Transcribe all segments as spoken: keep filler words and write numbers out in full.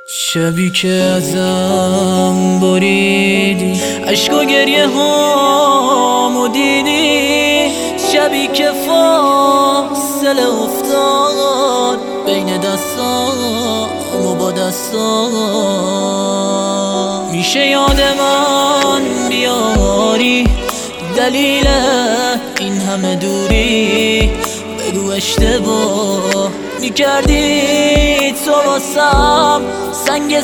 شبی که ازم بریدی، عشق و گریه هامو دیدی، شبی که فاصله افتاد بین دستامو با دستام. میشه یاد من بیاری دلیل این همه دوری؟ بگو اشتباه میکردی تو واسم سنگ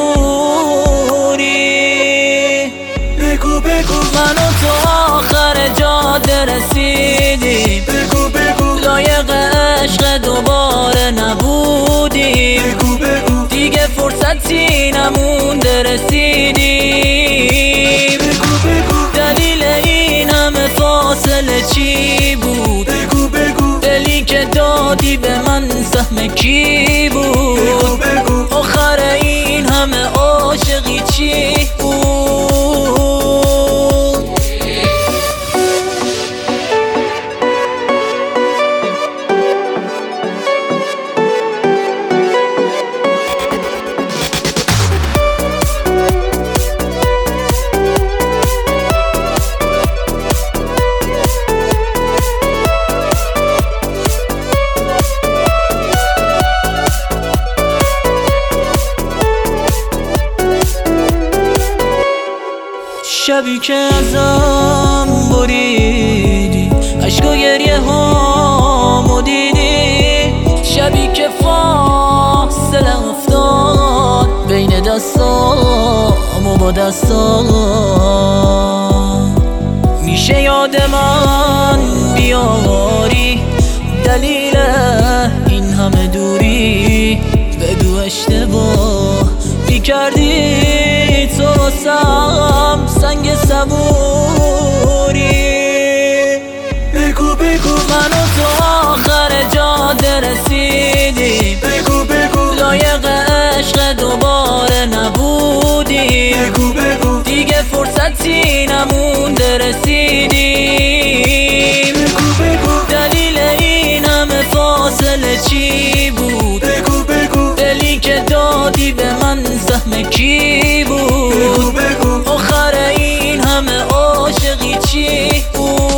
صبوری. بگو بگو من و تو آخر جاده رسیدیم، بگو بگو لایق عشق دوباره نبودیم، بگو بگو دیگه فرصتی نمونده رسیدیم. بگو بگو دلیل این همه فاصله چی بود؟ بگو بگو دلی که دادی به من سهم کی بود؟ بگو بگو آخر این همه عاشقی چی بود؟ شبی که ازم بریدی، عشق و گریه هامو دیدی، شبی که فاصله افتاد بین دستامو با دستام. میشه یاد من بیاری دلیل این همه دوری؟ بگو اشتباه میکردی تو واسم سنگ صبوری. بگو بگو من و تو آخر جاده رسیدیم، بگو بگو لایق عشق دوباره نبودیم، بگو بگو دیگه فرصتی نمونده رسیدیم. بگو بگو دلیل این همه فاصله چی بود؟ بگو بگو دلی که دادی به من سهم کی بود؟ بگو بگو آخر این همه عاشقی چی بود؟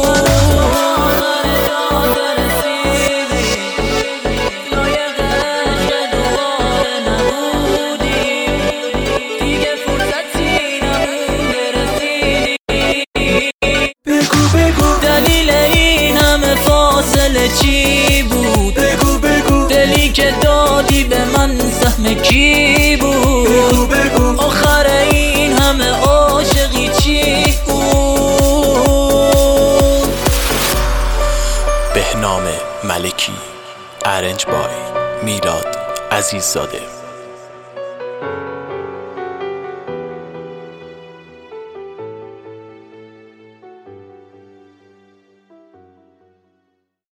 دلیل این همه فاصله چی بود؟ بگو بگو دلی که دادی به من سهم کی بود؟ بگو بگو آخر این همه عاشقی چی بود؟ بهنام ملکی، ارنج بای میلاد عزیززاده.